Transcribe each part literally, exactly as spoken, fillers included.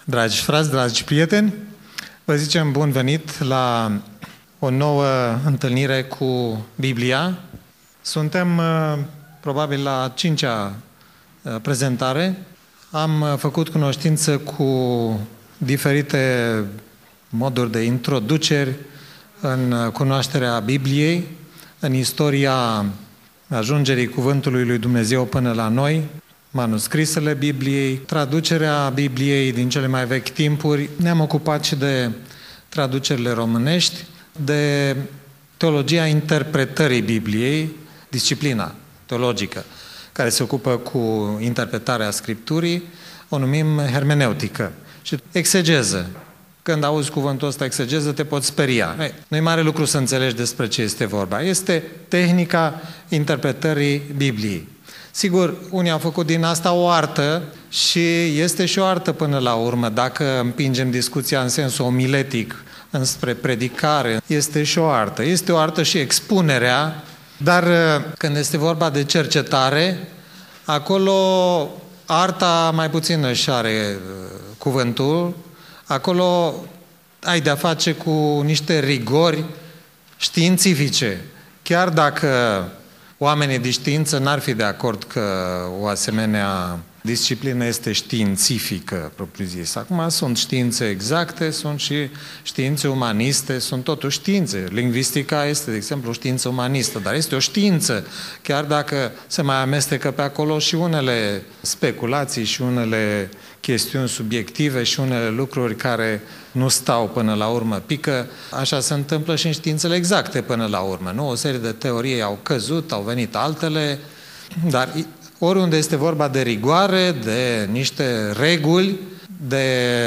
Dragi frați, dragi prieteni, vă zicem bun venit la o nouă întâlnire cu Biblia. Suntem probabil la a cincea prezentare. Am făcut cunoștință cu diferite moduri de introduceri în cunoașterea Bibliei, în istoria ajungerii Cuvântului lui Dumnezeu până la noi, manuscrisele Bibliei, traducerea Bibliei din cele mai vechi timpuri. Ne-am ocupat și de traducerile românești, de teologia interpretării Bibliei, disciplina teologică, care se ocupă cu interpretarea Scripturii, o numim hermeneutică. Și exegeză. Când auzi cuvântul ăsta exegeză, te poți speria. Ei, nu e mare lucru să înțelegi despre ce este vorba. Este tehnica interpretării Bibliei. Sigur, unii au făcut din asta o artă și este și o artă până la urmă. Dacă împingem discuția în sensul omiletic înspre predicare, este și o artă. Este o artă și expunerea, dar când este vorba de cercetare, acolo arta mai puțin își are cuvântul, acolo ai de-a face cu niște rigori științifice. Chiar dacă oamenii de știință n-ar fi de acord că o asemenea disciplină este științifică, propriu-zis. Acum sunt științe exacte, sunt și științe umaniste, sunt totuși științe. Lingvistica este, de exemplu, o știință umanistă, dar este o știință, chiar dacă se mai amestecă pe acolo și unele speculații și unele chestiuni subiective și unele lucruri care nu stau până la urmă. Pică, așa se întâmplă și în științele exacte până la urmă. Nu? O serie de teorii au căzut, au venit altele, dar oriunde este vorba de rigoare, de niște reguli, de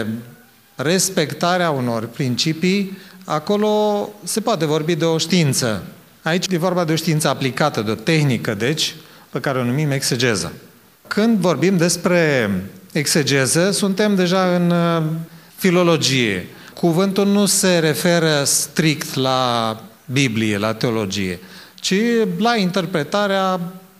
respectarea unor principii, acolo se poate vorbi de o știință. Aici e vorba de o știință aplicată, de o tehnică, deci, pe care o numim exegeză. Când vorbim despre exegeză, suntem deja în filologie. Cuvântul nu se referă strict la Biblie, la teologie, ci la interpretarea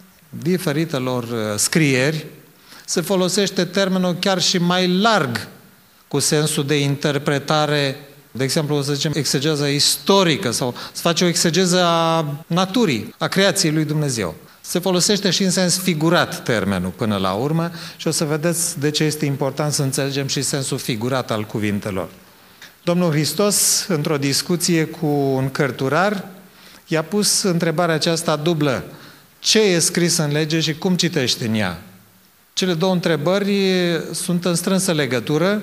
diferitelor scrieri. Se folosește termenul chiar și mai larg, cu sensul de interpretare, de exemplu, să zicem, exegeză istorică sau să face o exegeză a naturii, a creației lui Dumnezeu. Se folosește și în sens figurat termenul până la urmă și o să vedeți de ce este important să înțelegem și sensul figurat al cuvintelor. Domnul Hristos, într-o discuție cu un cărturar, i-a pus întrebarea aceasta dublă. Ce e scris în lege și cum citești în ea? Cele două întrebări sunt în strânsă legătură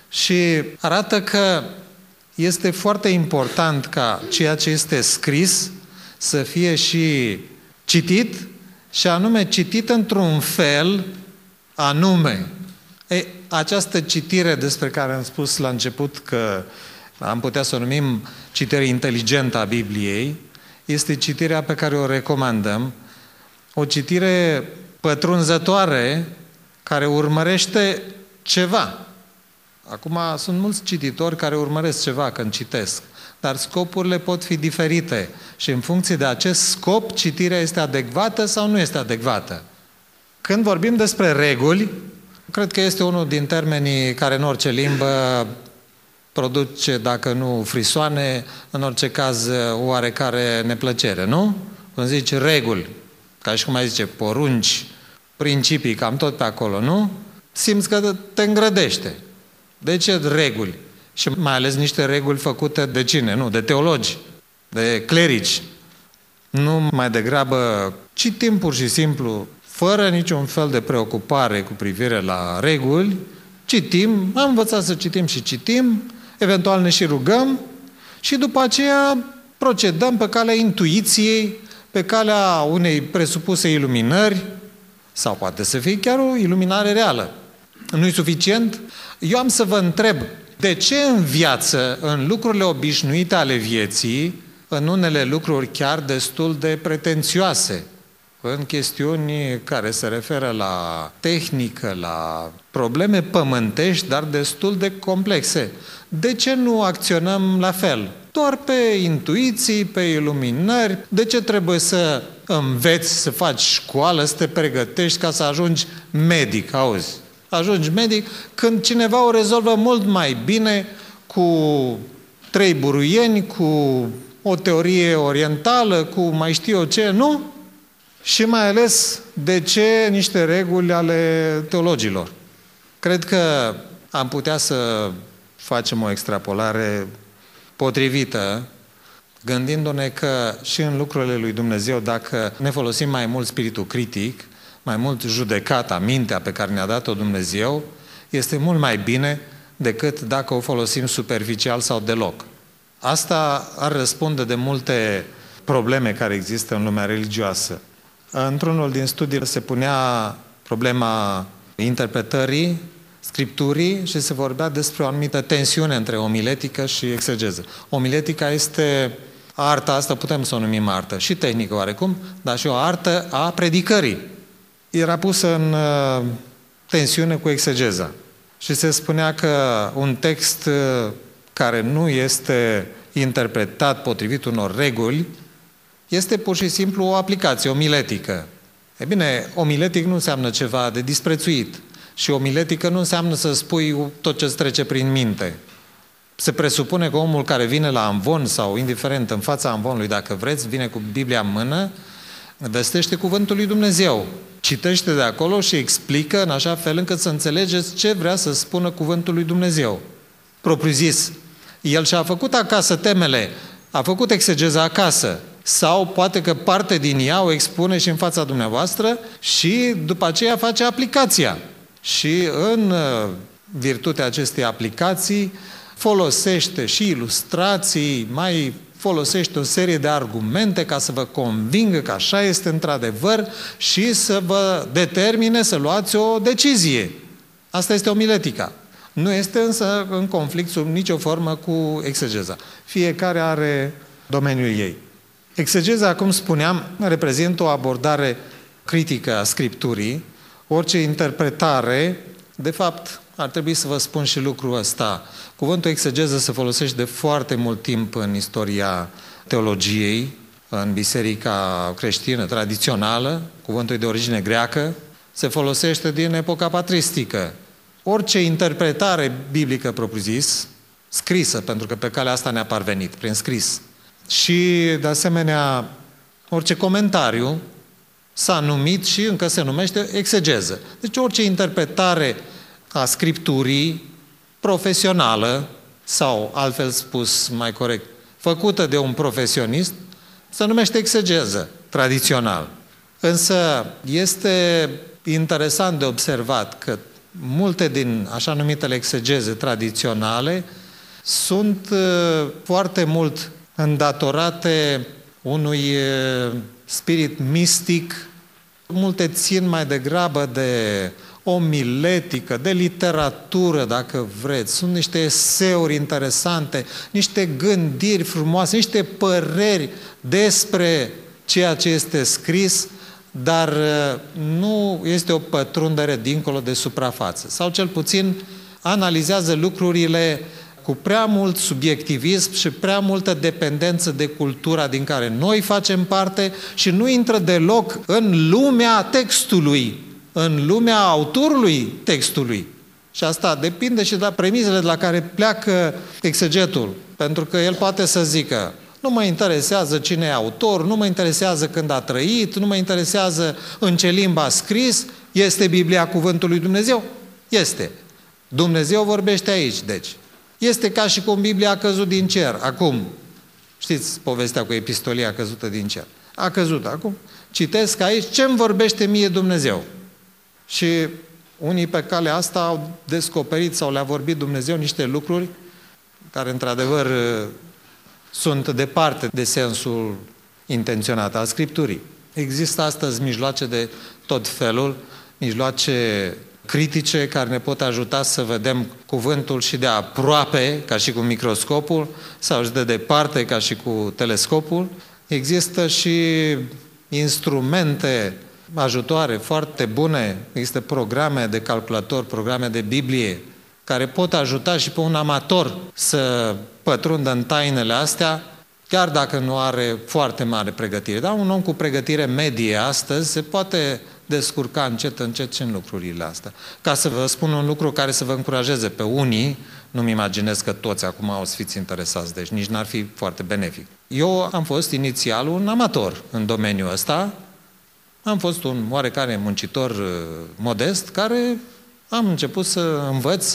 și arată că este foarte important ca ceea ce este scris să fie și citit și anume citit într-un fel anume. Ei, această citire despre care am spus la început că am putea să o numim citire inteligentă a Bibliei, este citirea pe care o recomandăm, o citire pătrunzătoare care urmărește ceva. Acum sunt mulți cititori care urmăresc ceva când citesc, dar scopurile pot fi diferite și în funcție de acest scop, citirea este adecvată sau nu este adecvată. Când vorbim despre reguli, cred că este unul din termenii care în orice limbă produce, dacă nu frisoane, în orice caz oarecare neplăcere, nu? Când zici reguli, ca și cum ai zice porunci, principii, cam tot pe acolo, nu? Simți că te îngrădește. De ce reguli? Și mai ales niște reguli făcute de cine? Nu, de teologi, de clerici. Nu mai degrabă citim pur și simplu, fără niciun fel de preocupare cu privire la reguli, citim, am învățat să citim și citim, eventual ne și rugăm și după aceea procedăm pe calea intuiției, pe calea unei presupuse iluminări, sau poate să fie chiar o iluminare reală. Nu-i suficient? Eu am să vă întreb, de ce în viață, în lucrurile obișnuite ale vieții, în unele lucruri chiar destul de pretențioase, în chestiuni care se referă la tehnică, la probleme pământești, dar destul de complexe, de ce nu acționăm la fel? Doar pe intuiții, pe iluminări. De ce trebuie să înveți, să faci școală, să te pregătești ca să ajungi medic, auzi? Ajungi medic când cineva o rezolvă mult mai bine cu trei buruieni, cu o teorie orientală, cu mai știu eu ce, nu? Și mai ales de ce niște reguli ale teologilor. Cred că am putea să facem o extrapolare potrivită, gândindu-ne că și în lucrurile lui Dumnezeu, dacă ne folosim mai mult spiritul critic, mai mult judecata, mintea pe care ne-a dat-o Dumnezeu, este mult mai bine decât dacă o folosim superficial sau deloc. Asta ar răspunde de multe probleme care există în lumea religioasă. Într-unul din studii se punea problema interpretării Scripturii și se vorbea despre o anumită tensiune între omiletică și exegeză. Omiletica este arta asta, putem să o numim artă, și tehnică oarecum, dar și o artă a predicării. Era pusă în uh, tensiune cu exegeza. Și se spunea că un text uh, care nu este interpretat potrivit unor reguli este pur și simplu o aplicație omiletică. E bine, omiletic nu înseamnă ceva de disprețuit. Și omiletică nu înseamnă să spui tot ce-ți trece prin minte. Se presupune că omul care vine la amvon sau indiferent în fața amvonului, dacă vreți, vine cu Biblia în mână, vestește cuvântul lui Dumnezeu. Citește de acolo și explică în așa fel încât să înțelegeți ce vrea să spună cuvântul lui Dumnezeu. Propriu zis, el și-a făcut acasă temele, a făcut exegeza acasă, sau poate că parte din ea o expune și în fața dumneavoastră și după aceea face aplicația. Și în virtutea acestei aplicații folosește și ilustrații, mai folosește o serie de argumente ca să vă convingă că așa este într-adevăr și să vă determine să luați o decizie. Asta este omiletica. Nu este însă în conflict sub nicio formă cu exegeza. Fiecare are domeniul ei. Exegeza, cum spuneam, reprezintă o abordare critică a Scripturii. Orice interpretare, de fapt, ar trebui să vă spun și lucrul ăsta. Cuvântul exegeză se folosește de foarte mult timp în istoria teologiei, în biserica creștină tradițională, cuvântul e de origine greacă, se folosește din epoca patristică. Orice interpretare biblică propriu-zis, scrisă, pentru că pe calea asta ne-a parvenit, prin scris, și, de asemenea, orice comentariu s-a numit și încă se numește exegeză. Deci orice interpretare a Scripturii profesională, sau altfel spus mai corect, făcută de un profesionist, se numește exegeză, tradițional. Însă este interesant de observat că multe din așa numitele exegeze tradiționale sunt foarte mult îndatorate unui spirit mistic, multe țin mai degrabă de omiletică, de literatură, dacă vreți. Sunt niște eseuri interesante, niște gândiri frumoase, niște păreri despre ceea ce este scris, dar nu este o pătrundere dincolo de suprafață. Sau cel puțin analizează lucrurile cu prea mult subiectivism și prea multă dependență de cultura din care noi facem parte și nu intră deloc în lumea textului, în lumea autorului textului. Și asta depinde și de la premisele de la care pleacă exegetul, pentru că el poate să zică: nu mă interesează cine e autor, nu mă interesează când a trăit, nu mă interesează în ce limbă a scris. Este Biblia cuvântul lui Dumnezeu? Este. Dumnezeu vorbește aici, deci. Este ca și cum Biblia a căzut din cer. Acum, știți povestea cu epistolia căzută din cer. A căzut acum. Citesc aici ce îmi vorbește mie Dumnezeu. Și unii pe calea asta au descoperit sau le-a vorbit Dumnezeu niște lucruri care într-adevăr sunt departe de sensul intenționat al Scripturii. Există astăzi mijloace de tot felul, mijloace critice care ne pot ajuta să vedem cuvântul și de aproape, ca și cu microscopul, sau și de departe, ca și cu telescopul. Există și instrumente ajutoare foarte bune, există programe de calculator, programe de Biblie, care pot ajuta și pe un amator să pătrundă în tainele astea, chiar dacă nu are foarte mare pregătire. Dar un om cu pregătire medie astăzi se poate descurca încet, încet și în lucrurile astea. Ca să vă spun un lucru care să vă încurajeze pe unii, nu-mi imaginez că toți acum o să fiți interesați, deci nici n-ar fi foarte benefic. Eu am fost inițial un amator în domeniul ăsta, am fost un oarecare muncitor modest care am început să învăț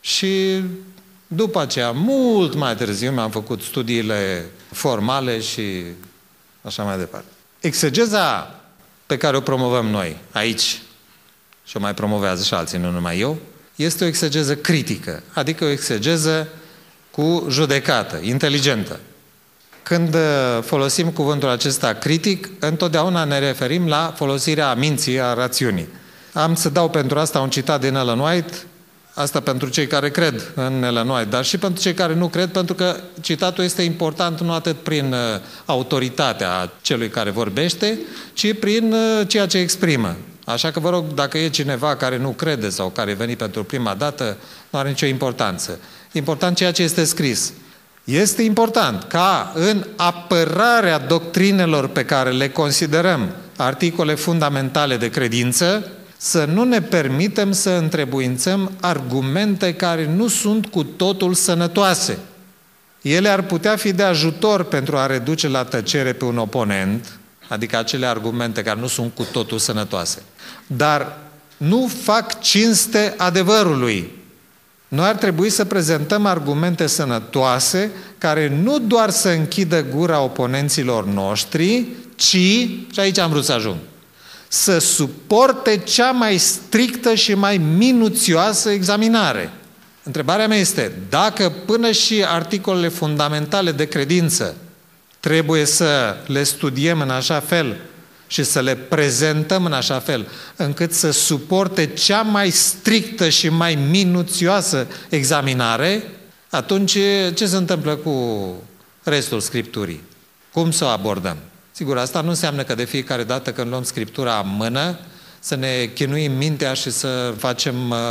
și după aceea, mult mai târziu, mi-am făcut studiile formale și așa mai departe. Exegeza pe care o promovăm noi aici, și o mai promovează și alții, nu numai eu, este o exegeză critică, adică o exegeză cu judecată, inteligentă. Când folosim cuvântul acesta critic, întotdeauna ne referim la folosirea minții, a rațiunii. Am să dau pentru asta un citat din Ellen White, asta pentru cei care cred în Ellen White, dar și pentru cei care nu cred, pentru că citatul este important nu atât prin autoritatea celui care vorbește, ci prin ceea ce exprimă. Așa că vă rog, dacă e cineva care nu crede sau care e venit pentru prima dată, nu are nicio importanță. Important ceea ce este scris. Este important ca în apărarea doctrinelor pe care le considerăm articole fundamentale de credință, să nu ne permitem să întrebuințăm argumente care nu sunt cu totul sănătoase. Ele ar putea fi de ajutor pentru a reduce la tăcere pe un oponent, adică acele argumente care nu sunt cu totul sănătoase. Dar nu fac cinste adevărului. Noi ar trebui să prezentăm argumente sănătoase care nu doar să închidă gura oponenților noștri, ci, și aici am vrut să ajung, să suporte cea mai strictă și mai minuțioasă examinare. Întrebarea mea este, dacă până și articolele fundamentale de credință trebuie să le studiem în așa fel și să le prezentăm în așa fel, încât să suporte cea mai strictă și mai minuțioasă examinare, atunci ce se întâmplă cu restul Scripturii? Cum să o abordăm? Sigur, asta nu înseamnă că de fiecare dată când luăm Scriptura în mână, să ne chinuim mintea și să facem uh,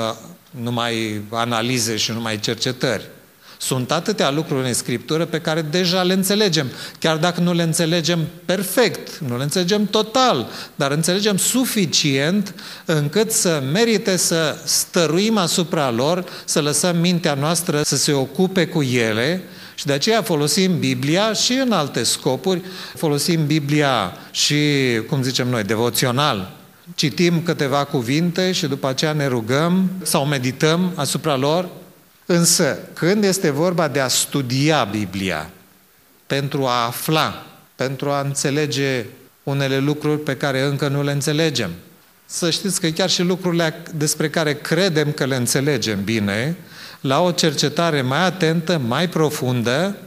numai analize și numai cercetări. Sunt atâtea lucruri în Scriptură pe care deja le înțelegem, chiar dacă nu le înțelegem perfect, nu le înțelegem total, dar înțelegem suficient încât să merite să stăruim asupra lor, să lăsăm mintea noastră să se ocupe cu ele și de aceea folosim Biblia și în alte scopuri, folosim Biblia și, cum zicem noi, devoțional. Citim câteva cuvinte și după aceea ne rugăm sau medităm asupra lor. Însă, când este vorba de a studia Biblia, pentru a afla, pentru a înțelege unele lucruri pe care încă nu le înțelegem, să știți că chiar și lucrurile despre care credem că le înțelegem bine, la o cercetare mai atentă, mai profundă,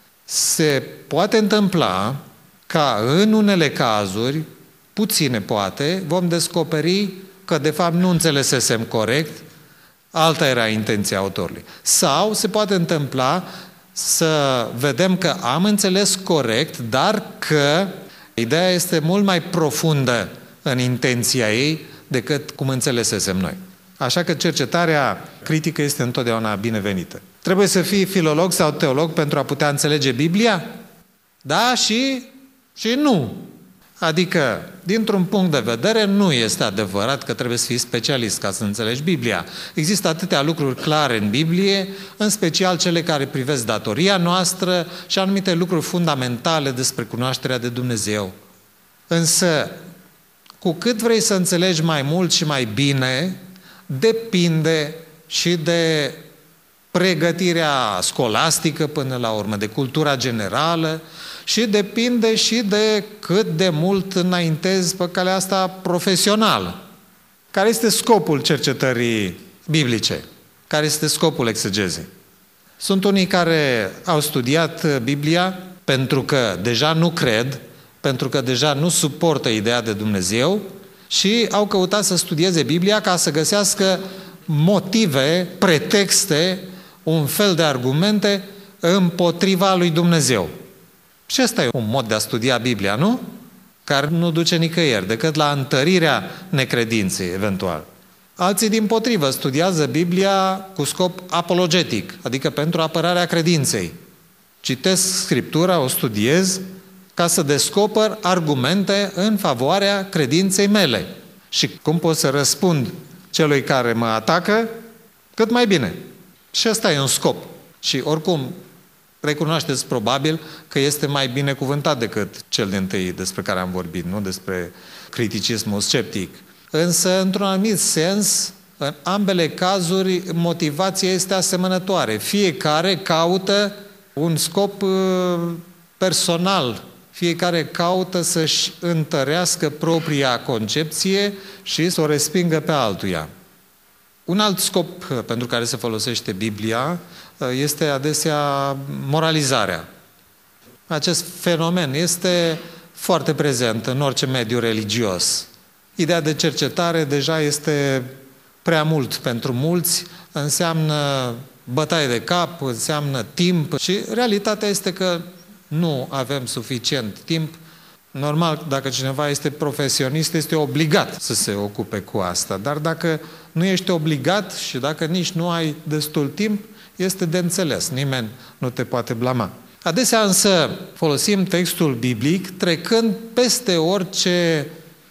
se poate întâmpla ca în unele cazuri, puține poate, vom descoperi că de fapt nu înțelesesem corect, alta era intenția autorului. Sau se poate întâmpla să vedem că am înțeles corect, dar că ideea este mult mai profundă în intenția ei decât cum înțelesesem noi. Așa că cercetarea critică este întotdeauna binevenită. Trebuie să fii filolog sau teolog pentru a putea înțelege Biblia? Da și, și nu. Adică, dintr-un punct de vedere, nu este adevărat că trebuie să fii specialist ca să înțelegi Biblia. Există atâtea lucruri clare în Biblie, în special cele care privesc datoria noastră și anumite lucruri fundamentale despre cunoașterea de Dumnezeu. Însă, cu cât vrei să înțelegi mai mult și mai bine, depinde și de pregătirea scolastică până la urmă, de cultura generală și depinde și de cât de mult înaintezi pe calea asta profesională. Care este scopul cercetării biblice? Care este scopul exegezei? Sunt unii care au studiat Biblia pentru că deja nu cred, pentru că deja nu suportă ideea de Dumnezeu și au căutat să studieze Biblia ca să găsească motive, pretexte, un fel de argumente împotriva lui Dumnezeu. Și ăsta e un mod de a studia Biblia, nu? Care nu duce nicăieri, decât la întărirea necredinței, eventual. Alții, dimpotrivă, studiază Biblia cu scop apologetic, adică pentru apărarea credinței. Citesc Scriptura, o studiez, ca să descoper argumente în favoarea credinței mele. Și cum pot să răspund celui care mă atacă? Cât mai bine. Și ăsta e un scop. Și oricum, recunoașteți probabil că este mai binecuvântat decât cel dintâi despre care am vorbit, nu despre criticismul sceptic. Însă, într-un anumit sens, în ambele cazuri, motivația este asemănătoare. Fiecare caută un scop personal. Fiecare caută să-și întărească propria concepție și să o respingă pe altuia. Un alt scop pentru care se folosește Biblia este adesea moralizarea. Acest fenomen este foarte prezent în orice mediu religios. Ideea de cercetare deja este prea mult pentru mulți, înseamnă bătaie de cap, înseamnă timp și realitatea este că nu avem suficient timp. Normal, dacă cineva este profesionist, este obligat să se ocupe cu asta. Dar dacă nu ești obligat și dacă nici nu ai destul timp, este de înțeles. Nimeni nu te poate blama. Adesea însă folosim textul biblic trecând peste orice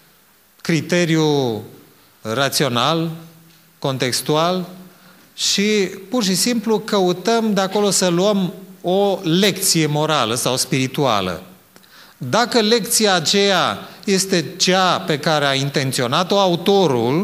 criteriu rațional, contextual și pur și simplu căutăm de acolo să luăm o lecție morală sau spirituală. Dacă lecția aceea este cea pe care a intenționat-o autorul,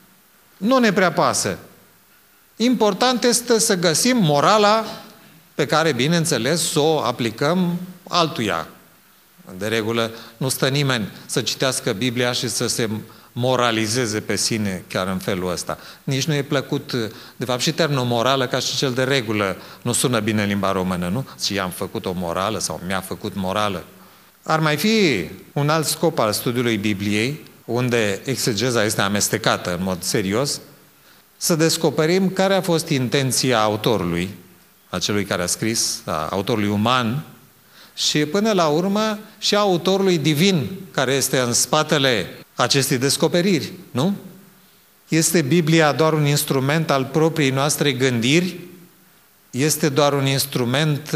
nu ne prea pasă. Important este să găsim morala pe care, bineînțeles, să o aplicăm altuia. De regulă, nu stă nimeni să citească Biblia și să se moralizeze pe sine chiar în felul ăsta. Nici nu e plăcut, de fapt și termenul morală ca și cel de regulă nu sună bine în limba română, nu? Și am făcut o morală sau mi-a făcut morală. Ar mai fi un alt scop al studiului Bibliei, unde exegeza este amestecată în mod serios, să descoperim care a fost intenția autorului, a celui care a scris, a autorului uman, și până la urmă și a autorului divin care este în spatele acestei descoperiri, nu? Este Biblia doar un instrument al propriei noastre gândiri? Este doar un instrument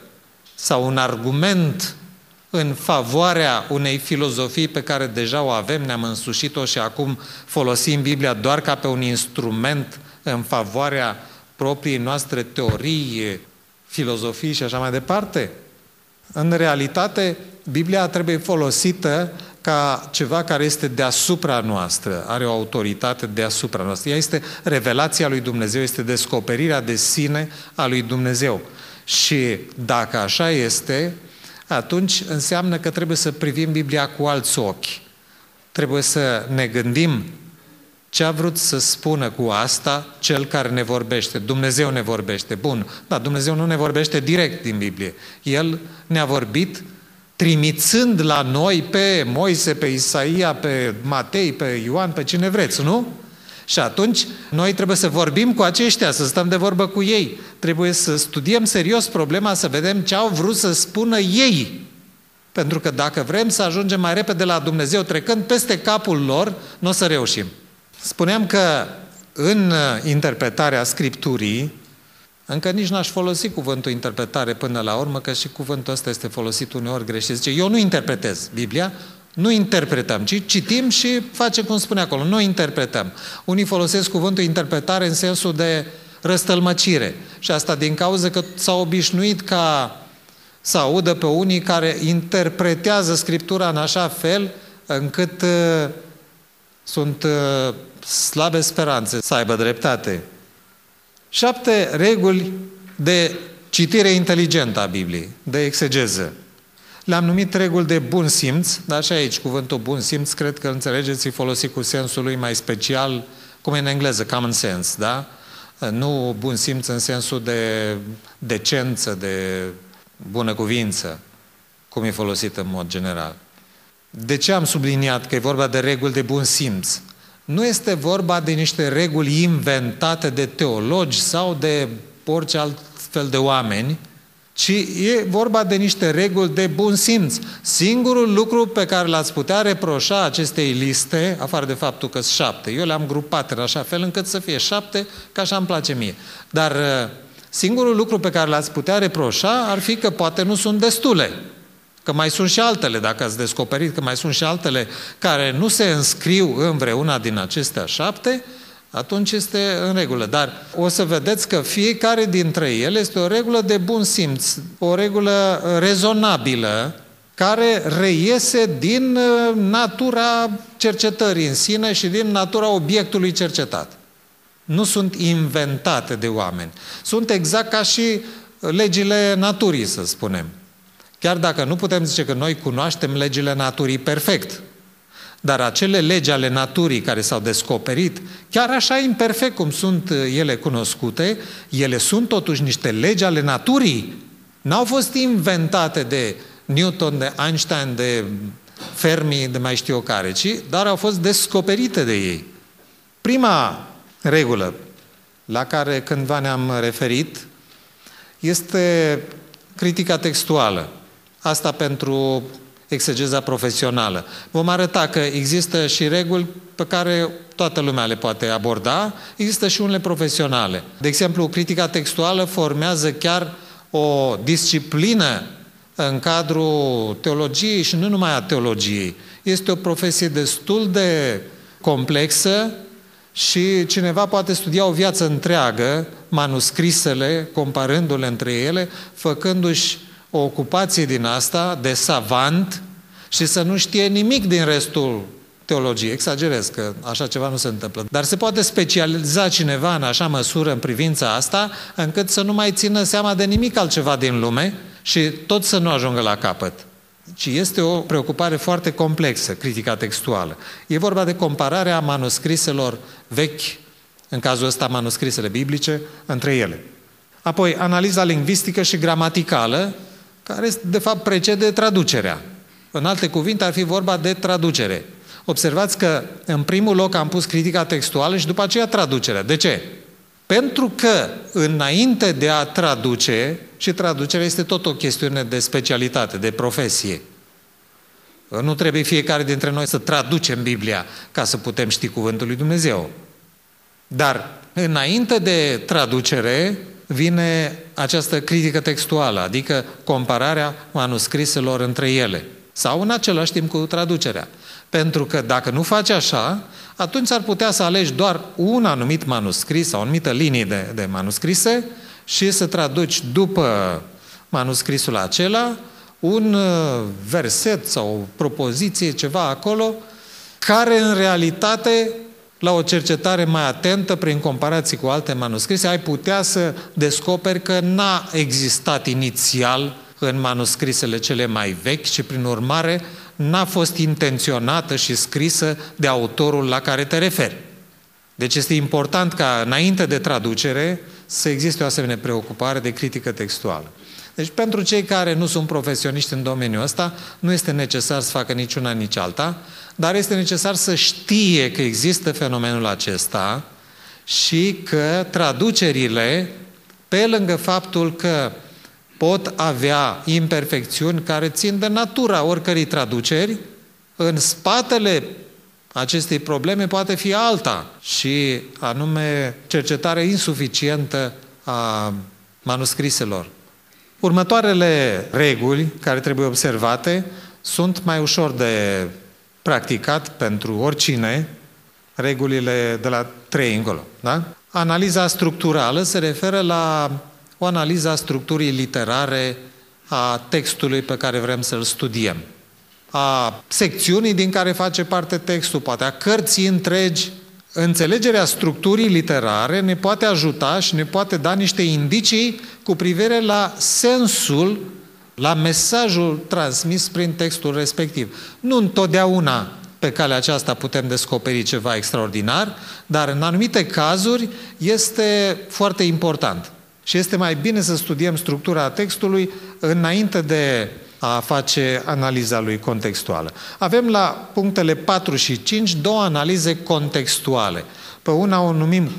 sau un argument în favoarea unei filozofii pe care deja o avem, ne-am însușit-o și acum folosim Biblia doar ca pe un instrument în favoarea propriei noastre teorii, filozofii și așa mai departe? În realitate, Biblia trebuie folosită ca ceva care este deasupra noastră, are o autoritate deasupra noastră. Ea este revelația lui Dumnezeu, este descoperirea de sine a lui Dumnezeu. Și dacă așa este, atunci înseamnă că trebuie să privim Biblia cu alți ochi. Trebuie să ne gândim ce a vrut să spună cu asta cel care ne vorbește. Dumnezeu ne vorbește. Bun, dar Dumnezeu nu ne vorbește direct din Biblie. El ne-a vorbit trimițând la noi pe Moise, pe Isaia, pe Matei, pe Ioan, pe cine vreți, nu? Și atunci noi trebuie să vorbim cu aceștia, să stăm de vorbă cu ei. Trebuie să studiem serios problema, să vedem ce au vrut să spună ei. Pentru că dacă vrem să ajungem mai repede la Dumnezeu trecând peste capul lor, nu o să reușim. Spuneam că în interpretarea Scripturii, încă nici n-aș folosi cuvântul interpretare până la urmă, că și cuvântul ăsta este folosit uneori greșit. Zice, eu nu interpretez Biblia, nu interpretăm, ci citim și facem cum spune acolo, nu interpretăm. Unii folosesc cuvântul interpretare în sensul de răstălmăcire și asta din cauza că s-au obișnuit ca să audă pe unii care interpretează Scriptura în așa fel încât uh, sunt uh, slabe speranțe să aibă dreptate. Șapte reguli de citire inteligentă a Bibliei, de exegeză. Le-am numit reguli de bun simț, dar și aici cuvântul bun simț, cred că înțelegeți, îi folosi cu sensul lui mai special, cum e în engleză, common sense, da? Nu bun simț în sensul de decență, de bunăcuvință, cum e folosit în mod general. De ce am subliniat că e vorba de reguli de bun simț? Nu este vorba de niște reguli inventate de teologi sau de orice alt fel de oameni, ci e vorba de niște reguli de bun simț. Singurul lucru pe care l-ați putea reproșa acestei liste, afară de faptul că sunt șapte, eu le-am grupat în așa fel încât să fie șapte, că așa îmi place mie. Dar singurul lucru pe care l-ați putea reproșa ar fi că poate nu sunt destule. că mai sunt și altele, dacă ați descoperit că mai sunt și altele care nu se înscriu în vreuna din acestea șapte, atunci este în regulă. Dar o să vedeți că fiecare dintre ele este o regulă de bun simț, o regulă rezonabilă, care reiese din natura cercetării în sine și din natura obiectului cercetat. Nu sunt inventate de oameni. Sunt exact ca și legile naturii, să spunem. Chiar dacă nu putem zice că noi cunoaștem legile naturii perfect, dar acele legi ale naturii care s-au descoperit, chiar așa imperfect cum sunt ele cunoscute, ele sunt totuși niște legi ale naturii. N-au fost inventate de Newton, de Einstein, de Fermi, de mai știu eu care, ci dar au fost descoperite de ei. Prima regulă la care cândva ne-am referit este critica textuală. Asta pentru exegeza profesională. Vom arăta că există și reguli pe care toată lumea le poate aborda, există și unele profesionale. De exemplu, critica textuală formează chiar o disciplină în cadrul teologiei și nu numai a teologiei. Este o profesie destul de complexă și cineva poate studia o viață întreagă manuscrisele, comparându-le între ele, făcându-și o ocupație din asta de savant și să nu știe nimic din restul teologiei. Exagerez că așa ceva nu se întâmplă. Dar se poate specializa cineva în așa măsură în privința asta, încât să nu mai țină seama de nimic altceva din lume și tot să nu ajungă la capăt. Ci este o preocupare foarte complexă, critica textuală. E vorba de compararea manuscriselor vechi, în cazul ăsta manuscrisele biblice, între ele. Apoi, analiza lingvistică și gramaticală, care de fapt precede traducerea. În alte cuvinte, ar fi vorba de traducere. Observați că în primul loc am pus critica textuală și după aceea traducerea. De ce? Pentru că înainte de a traduce, și traducerea este tot o chestiune de specialitate, de profesie. Nu trebuie fiecare dintre noi să traducem Biblia ca să putem ști cuvântul lui Dumnezeu. Dar înainte de traducere vine această critică textuală, adică compararea manuscriselor între ele. Sau în același timp cu traducerea. Pentru că dacă nu faci așa, atunci ar putea să alegi doar un anumit manuscris sau o anumită linie de, de manuscrise și să traduci după manuscrisul acela un verset sau o propoziție, ceva acolo, care în realitate, la o cercetare mai atentă, prin comparație cu alte manuscrise, ai putea să descoperi că n-a existat inițial în manuscrisele cele mai vechi și, prin urmare, n-a fost intenționată și scrisă de autorul la care te referi. Deci este important ca, înainte de traducere, să existe o asemenea preocupare de critică textuală. Deci, pentru cei care nu sunt profesioniști în domeniul ăsta, nu este necesar să facă nici una, nici alta, dar este necesar să știe că există fenomenul acesta și că traducerile, pe lângă faptul că pot avea imperfecțiuni care țin de natura oricărei traduceri, în spatele acestei probleme poate fi alta, și anume cercetarea insuficientă a manuscriselor. Următoarele reguli care trebuie observate sunt mai ușor de practicat pentru oricine, regulile de la trei încolo. Da? Analiza structurală se referă la o analiză a structurii literare a textului pe care vrem să-l studiem, a secțiunii din care face parte textul, poate a cărții întregi. Înțelegerea structurii literare ne poate ajuta și ne poate da niște indicii cu privire la sensul, la mesajul transmis prin textul respectiv. Nu întotdeauna pe calea aceasta putem descoperi ceva extraordinar, dar în anumite cazuri este foarte important. Și este mai bine să studiem structura textului înainte de a face analiza lui contextuală. Avem la punctele patru și cinci două analize contextuale. Pe una o numim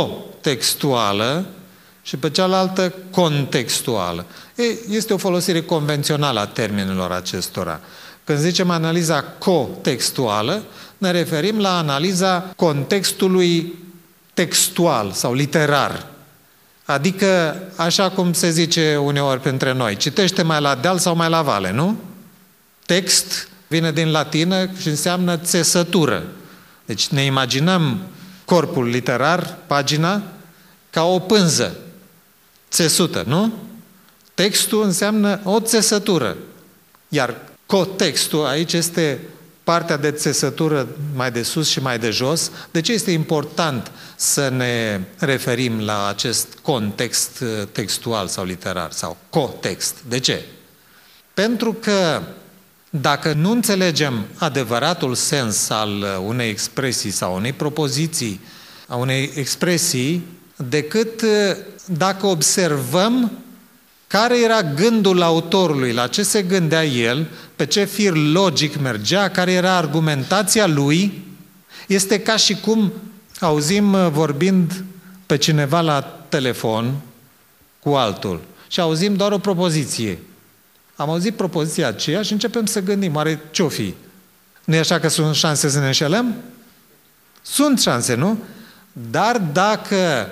cotextuală și pe cealaltă contextuală. Ei, este o folosire convențională a termenilor acestora. Când zicem analiza cotextuală, ne referim la analiza contextului textual sau literar. Adică, așa cum se zice uneori printre noi, citește mai la deal sau mai la vale, nu? Text vine din latină și înseamnă țesătură. Deci ne imaginăm corpul literar, pagina, ca o pânză țesută, nu? Textul înseamnă o țesătură, iar cotextul aici este partea de țesătură mai de sus și mai de jos. De ce este important să ne referim la acest context textual sau literar sau cotext? De ce? Pentru că dacă nu înțelegem adevăratul sens al unei expresii sau unei propoziții, a unei expresii, decât dacă observăm care era gândul autorului, la ce se gândea el, pe ce fir logic mergea, care era argumentația lui, este ca și cum auzim vorbind pe cineva la telefon cu altul și auzim doar o propoziție. Am auzit propoziția aceea și începem să gândim, oare ce-o fi? Nu e așa că sunt șanse să ne înșelăm? Sunt șanse, nu? Dar dacă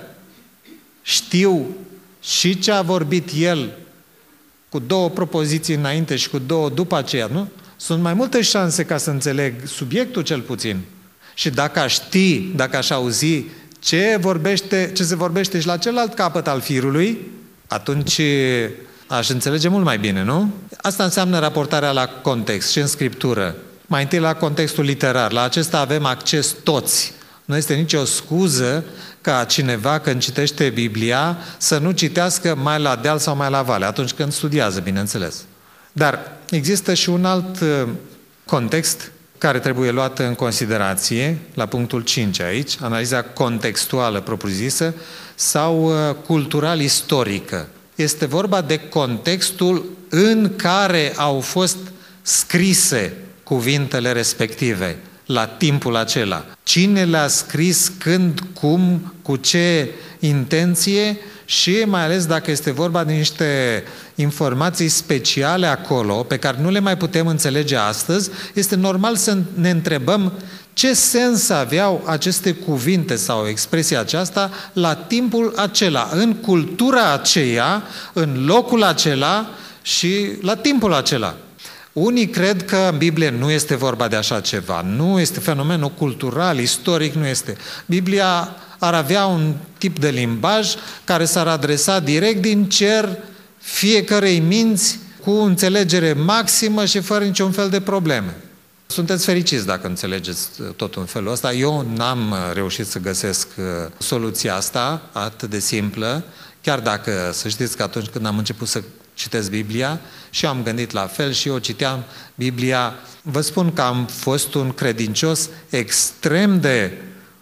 știu și ce a vorbit el cu două propoziții înainte și cu două după aceea, nu? Sunt mai multe șanse ca să înțeleg subiectul cel puțin. Și dacă aș ști, dacă aș auzi ce, vorbește, ce se vorbește și la celălalt capăt al firului, atunci aș înțelege mult mai bine, nu? Asta înseamnă raportarea la context și în Scriptură. Mai întâi la contextul literar. La acesta avem acces toți. Nu este nicio scuză ca cineva când citește Biblia să nu citească mai la deal sau mai la vale, atunci când studiază, bineînțeles. Dar există și un alt context care trebuie luat în considerație, la punctul cinci aici, analiza contextuală propriu-zisă sau cultural-istorică. Este vorba de contextul în care au fost scrise cuvintele respective la timpul acela. Cine le-a scris, când, cum, cu ce intenție și mai ales dacă este vorba de niște informații speciale acolo, pe care nu le mai putem înțelege astăzi, este normal să ne întrebăm ce sens aveau aceste cuvinte sau expresia aceasta la timpul acela, în cultura aceea, în locul acela și la timpul acela. Unii cred că în Biblie nu este vorba de așa ceva, nu este fenomenul cultural, istoric, nu este. Biblia ar avea un tip de limbaj care s-ar adresa direct din cer fiecărei minți cu înțelegere maximă și fără niciun fel de probleme. Sunteți fericiți dacă înțelegeți tot în felul ăsta. Eu n-am reușit să găsesc soluția asta atât de simplă, chiar dacă să știți că atunci când am început să citesc Biblia și am gândit la fel și eu citeam Biblia. Vă spun că am fost un credincios extrem de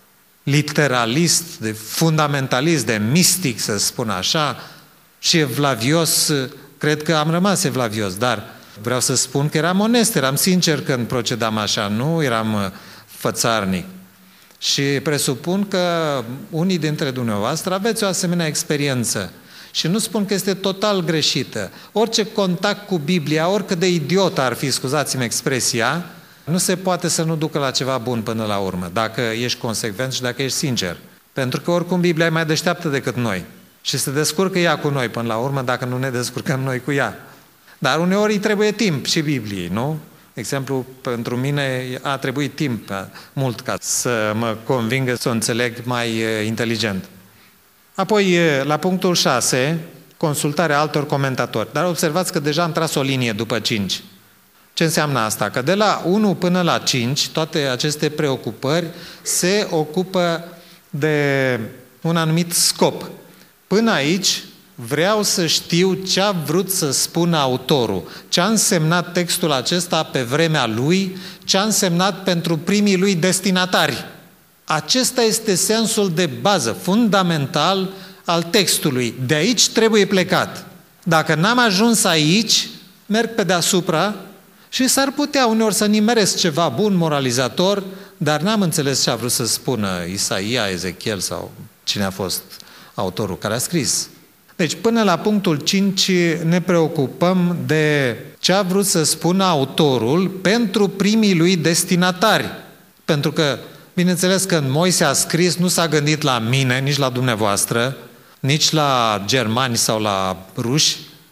literalist, de fundamentalist, de mistic, să spun așa, și evlavios, cred că am rămas evlavios, dar vreau să spun că eram onest, eram sincer când procedam așa, nu eram fățarnic. Și presupun că unii dintre dumneavoastră aveți o asemenea experiență. Și nu spun că este total greșită. Orice contact cu Biblia, oricât de idiot ar fi, scuzați-mi expresia, nu se poate să nu ducă la ceva bun până la urmă, dacă ești consecvent și dacă ești sincer. Pentru că oricum Biblia e mai deșteaptă decât noi. Și se descurcă ea cu noi până la urmă, dacă nu ne descurcăm noi cu ea. Dar uneori îi trebuie timp și Bibliei, nu? De exemplu, pentru mine a trebuit timp mult ca să mă convingă să o înțeleg mai inteligent. Apoi, la punctul șase, consultarea altor comentatori. Dar observați că deja am tras o linie după cinci. Ce înseamnă asta? Că de la unu până la cinci, toate aceste preocupări se ocupă de un anumit scop. Până aici vreau să știu ce a vrut să spună autorul, ce a însemnat textul acesta pe vremea lui, ce a însemnat pentru primii lui destinatari. Acesta este sensul de bază, fundamental al textului. De aici trebuie plecat. Dacă n-am ajuns aici, merg pe deasupra și s-ar putea uneori să nimeresc ceva bun, moralizator, dar n-am înțeles ce a vrut să spună Isaia, Ezechiel sau cine a fost autorul care a scris. Deci până la punctul cinci ne preocupăm de ce a vrut să spună autorul pentru primii lui destinatari. Pentru că, bineînțeles, când Moise a scris, nu s-a gândit la mine, nici la dumneavoastră, nici la germani sau la ruși,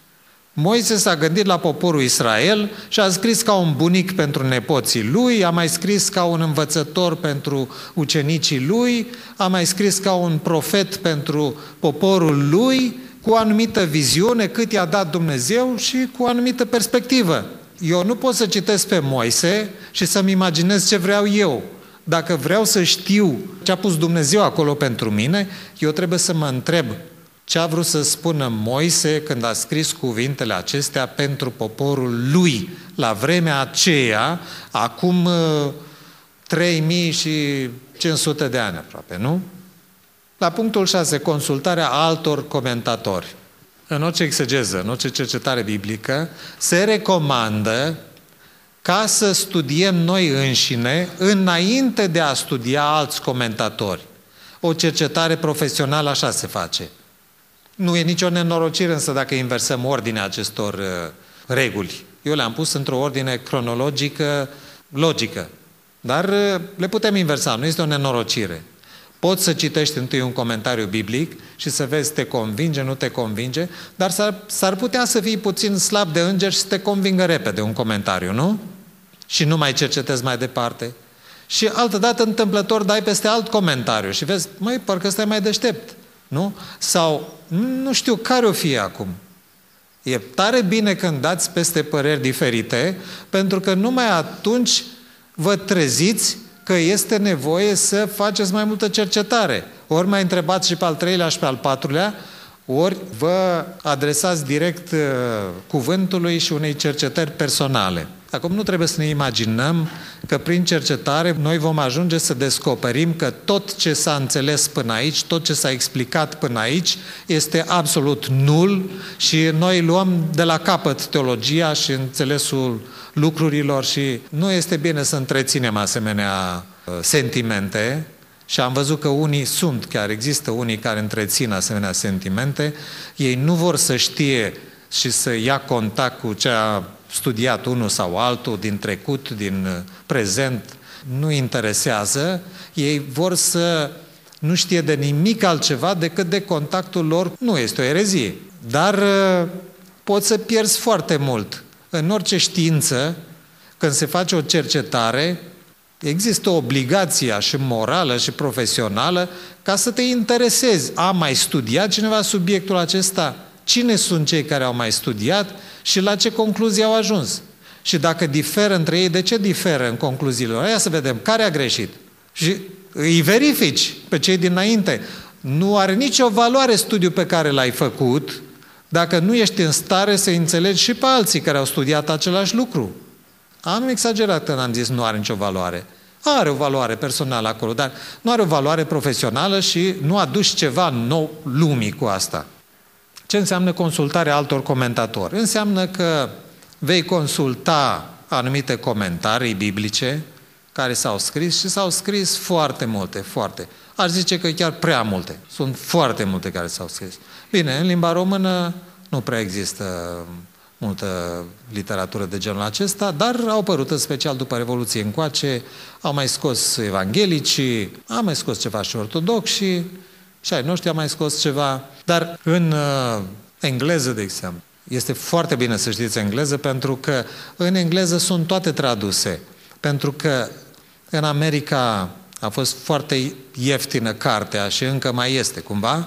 Moise s-a gândit la poporul Israel și a scris ca un bunic pentru nepoții lui, a mai scris ca un învățător pentru ucenicii lui, a mai scris ca un profet pentru poporul lui, cu o anumită viziune, cât i-a dat Dumnezeu și cu o anumită perspectivă. Eu nu pot să citesc pe Moise și să-mi imaginez ce vreau eu. Dacă vreau să știu ce a pus Dumnezeu acolo pentru mine, eu trebuie să mă întreb ce a vrut să spună Moise când a scris cuvintele acestea pentru poporul lui, la vremea aceea, acum trei mii și cinci sute de ani aproape, nu? La punctul șase, consultarea altor comentatori. În orice exegeză, în orice cercetare biblică, se recomandă ca să studiem noi înșine înainte de a studia alți comentatori. O cercetare profesională așa se face. Nu e nicio nenorocire însă dacă inversăm ordinea acestor uh, reguli. Eu le-am pus într-o ordine cronologică, logică, dar uh, le putem inversa, nu este o nenorocire. Poți să citești întâi un comentariu biblic și să vezi te convinge, nu te convinge, dar s-ar, s-ar putea să fii puțin slab de înger și să te convingă repede un comentariu, nu? Și nu mai cercetezi mai departe. Și altădată întâmplător dai peste alt comentariu și vezi, măi, parcă ăsta e mai deștept, nu? Sau, nu știu, care o fie acum. E tare bine când dați peste păreri diferite, pentru că numai atunci vă treziți că este nevoie să faceți mai multă cercetare. Ori mai întrebați și pe al treilea și pe al patrulea, ori vă adresați direct uh, cuvântului și unei cercetări personale. Acum nu trebuie să ne imaginăm că prin cercetare noi vom ajunge să descoperim că tot ce s-a înțeles până aici, tot ce s-a explicat până aici este absolut nul și noi luăm de la capăt teologia și înțelesul lucrurilor și nu este bine să întreținem asemenea uh, sentimente. Și am văzut că unii sunt, chiar există unii care întrețin asemenea sentimente, ei nu vor să știe și să ia contact cu ce a studiat unul sau altul din trecut, din prezent, nu interesează, ei vor să nu știe de nimic altceva decât de contactul lor. Nu este o erezie, dar poți să pierzi foarte mult. În orice știință, când se face o cercetare, există o obligație și morală și profesională ca să te interesezi. A mai studiat cineva subiectul acesta? Cine sunt cei care au mai studiat și la ce concluzii au ajuns? Și dacă diferă între ei, de ce diferă în concluziile lor? Ia să vedem, care a greșit? Și îi verifici pe cei dinainte. Nu are nicio valoare studiul pe care l-ai făcut dacă nu ești în stare să înțelegi și pe alții care au studiat același lucru. Am exagerat când am zis nu are nicio valoare. Are o valoare personală acolo, dar nu are o valoare profesională și nu aduci ceva nou lumii cu asta. Ce înseamnă consultarea altor comentatori? Înseamnă că vei consulta anumite comentarii biblice care s-au scris și s-au scris foarte multe, foarte. Aș zice că chiar prea multe. Sunt foarte multe care s-au scris. Bine, în limba română nu prea există multă literatură de genul acesta, dar au apărut în special după Revoluție încoace, au mai scos evanghelicii, au mai scos ceva și ortodoxi, și ai noștri au mai scos ceva, dar în uh, engleză, de exemplu, este foarte bine să știți engleză, pentru că în engleză sunt toate traduse, pentru că în America a fost foarte ieftină cartea și încă mai este cumva,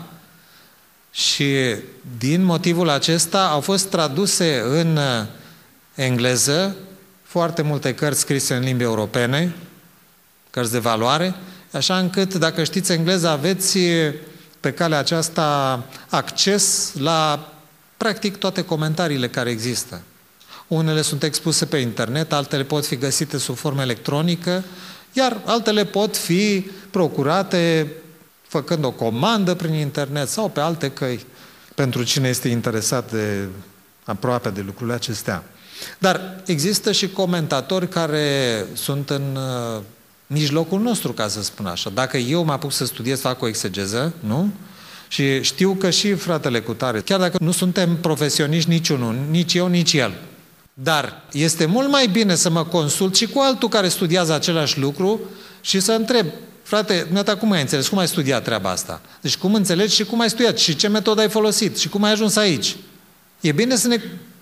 și din motivul acesta au fost traduse în engleză foarte multe cărți scrise în limbi europene, cărți de valoare, așa încât, dacă știți engleză, aveți pe calea aceasta acces la practic toate comentariile care există. Unele sunt expuse pe internet, altele pot fi găsite sub formă electronică, iar altele pot fi procurate făcând o comandă prin internet sau pe alte căi, pentru cine este interesat de aproape de lucrurile acestea. Dar există și comentatori care sunt în uh, mijlocul nostru, ca să spun așa. Dacă eu mă apuc să studiez, fac o exegeză, nu? Și știu că și fratele cutare, chiar dacă nu suntem profesioniști niciunul, nici eu, nici el, dar este mult mai bine să mă consult și cu altul care studiază același lucru și să întreb: frate, dumneata, cum ai înțeles? Cum ai studiat treaba asta? Deci cum înțelegi și cum ai studiat? Și ce metodă ai folosit? Și cum ai ajuns aici? E bine să ne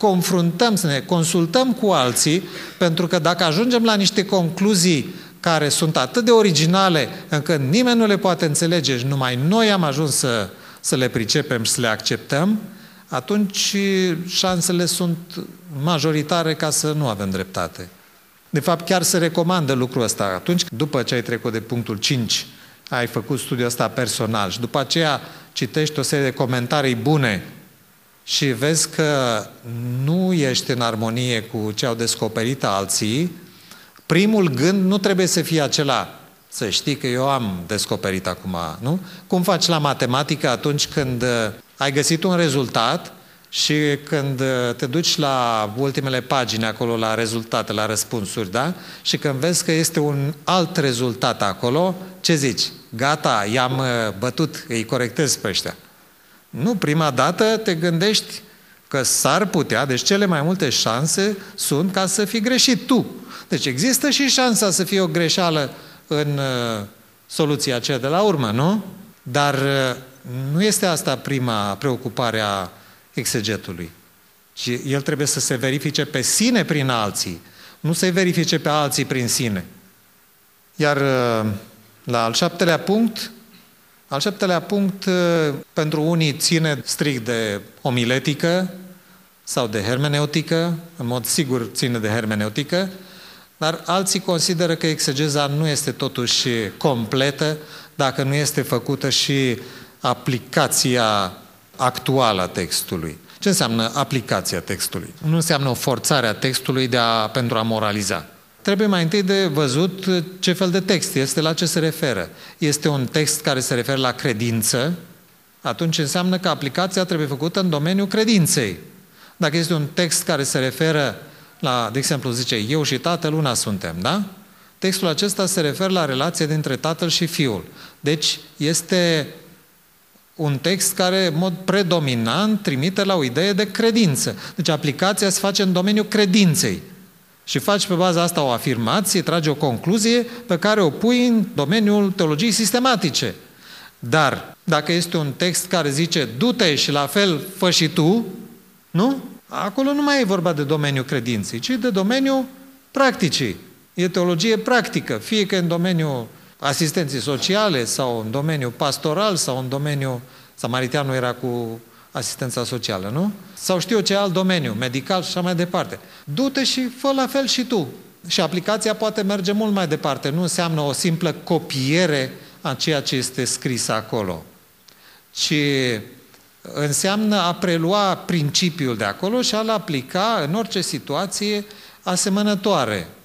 confruntăm, să ne consultăm cu alții, pentru că dacă ajungem la niște concluzii care sunt atât de originale încât nimeni nu le poate înțelege și numai noi am ajuns să, să le pricepem și să le acceptăm, atunci șansele sunt majoritare ca să nu avem dreptate. De fapt, chiar se recomandă lucrul ăsta. Atunci, după ce ai trecut de punctul cinci, ai făcut studiul ăsta personal și după aceea citești o serie de comentarii bune și vezi că nu ești în armonie cu ce au descoperit alții, primul gând nu trebuie să fie acela, să știi că eu am descoperit acum, nu? Cum faci la matematică atunci când ai găsit un rezultat și când te duci la ultimele pagini acolo, la rezultate, la răspunsuri, da? Și când vezi că este un alt rezultat acolo, ce zici? Gata, i-am bătut, îi corectez pe ăștia. Nu, prima dată te gândești că s-ar putea, deci cele mai multe șanse sunt ca să fi greșit tu. Deci există și șansa să fie o greșeală în uh, soluția aceea de la urmă, nu? Dar uh, nu este asta prima preocupare a exegetului. Ci el trebuie să se verifice pe sine prin alții, nu să-i verifice pe alții prin sine. Iar uh, la al șaptelea punct, al șaptelea punct uh, pentru unii ține strict de homiletică sau de hermeneutică, în mod sigur ține de hermeneutică, dar alții consideră că exegeza nu este totuși completă dacă nu este făcută și aplicația actuală a textului. Ce înseamnă aplicația textului? Nu înseamnă o forțare a textului de a, pentru a moraliza. Trebuie mai întâi de văzut ce fel de text este, la ce se referă. Este un text care se referă la credință, atunci înseamnă că aplicația trebuie făcută în domeniul credinței. Dacă este un text care se referă la, de exemplu, zice, eu și tatăl una suntem, da? Textul acesta se referă la relația dintre tatăl și fiul. Deci este un text care, în mod predominant, trimite la o idee de credință. Deci aplicația se face în domeniul credinței. Și faci pe baza asta o afirmație, tragi o concluzie pe care o pui în domeniul teologiei sistematice. Dar, dacă este un text care zice, du-te și la fel fă și tu, nu? Acolo nu mai e vorba de domeniul credinței, ci de domeniul practicii. E teologie practică, fie că în domeniul asistenței sociale sau în domeniul pastoral sau în domeniul... Samariteanul era cu asistența socială, nu? Sau știu eu ce alt domeniu, medical și așa mai departe. Du-te și fă la fel și tu. Și aplicația poate merge mult mai departe. Nu înseamnă o simplă copiere a ceea ce este scris acolo, ci înseamnă a prelua principiul de acolo și a-l aplica în orice situație asemănătoare.